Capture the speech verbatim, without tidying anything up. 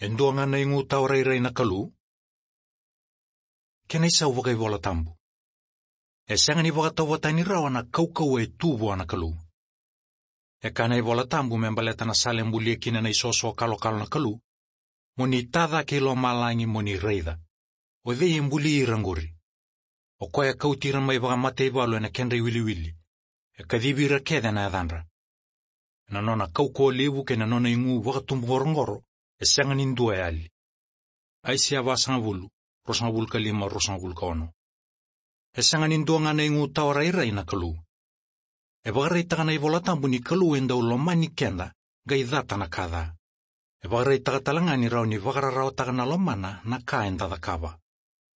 Endua nga na ingu tau reirai na kalu? Kena isa uwakai wala tambu. E senga ni wakatau watani rawa na kaukau e tubu ana kalu. E kana i wala tambu membaleta na sale mbulie kina na isoso kalo kalo na kalu. Moni tada ke lo malangi moni reida. O dhei mbuli iranguri. O koe kautira mai waga mate iwalu na kenra wili wili. E kadhibira keda na adhanra. Na nona kauko levu ke na nona ingu wakatumbu ngorongoro. E senga nindua e ali. Aisi awa sangavulu. Rosangavulu kalima rosangavulu kaono. E senga nindua ngana ingu tawara ira ina kalu. E wagareitaka na iwola tambu ni kalu enda ulomani kenda. Gai dhata na kada. E wagareitaka talanga ni rao ni wagararao taka na lomana na ka enda da kaba.